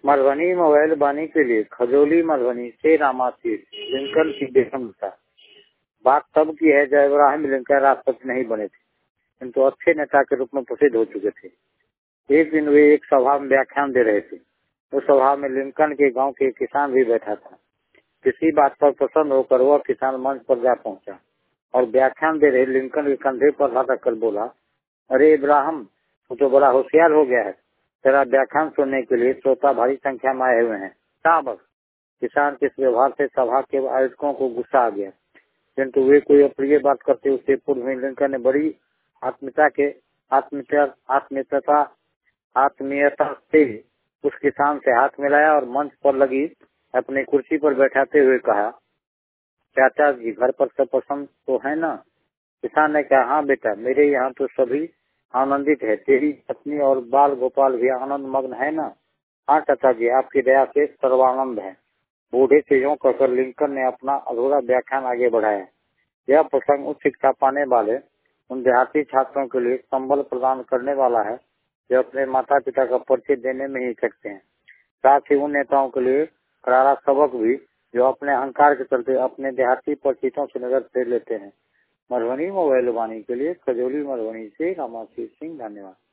Madhubani mobile बानी के लिए खजौली मधुबनी से रामाशीष लिंकन की बेगमता। बात तब की है जब इब्राहिम लिंकन राष्ट्रपति नहीं बने थे, किंतु अच्छे नेता के रूप में प्रसिद्ध हो चुके थे। एक दिन वे एक सभा में व्याख्यान दे रहे थे। उस सभा में लिंकन के गांव के किसान भी बैठा था। किसी बात पर प्रसन्न होकर वह किसान मंच पर जा पहुंचा और व्याख्यान दे रहे लिंकन के कंधे पर हाथ रखकर बोला, अरे इब्राहिम, तू तो बड़ा होशियार हो गया है। तेरा व्याख्यान सुनने के लिए श्रोता भारी संख्या में आए हुए हैं। शाबाश। किसान के इस व्यवहार से सभा के आयोजकों को गुस्सा आ गया, किंतु वे कोई अप्रिय बात करते उससे पूर्व में लिंकन ने बड़ी आत्मीयता से उस किसान से हाथ मिलाया और मंच पर लगी अपनी कुर्सी पर बैठाते हुए कहा, चाचा जी, घर पर सब पसंद तो है ना? किसान ने कहा, हाँ बेटा, मेरे यहाँ तो सभी आनंदित है। तेरी पत्नी और बाल गोपाल भी आनंद मग्न है ना? हाँ चाचा जी, आपकी दया से सर्वानंद है। बूढ़े से यूं कहकर लिंकन ने अपना अधूरा व्याख्यान आगे बढ़ाया। यह प्रसंग उच्च शिक्षा पाने वाले उन देहाती छात्रों के लिए संबल प्रदान करने वाला है जो अपने माता पिता का परिचय देने में ही सकते हैं। साथ ही उन नेताओं के लिए करारा सबक भी जो अपने अहंकार के चलते अपने देहाती परिचितों से नजर फेर लेते हैं। मधुबनी मोबाइल वाणी के लिए खजौली मधुबनी से रामाशीष सिंह। धन्यवाद।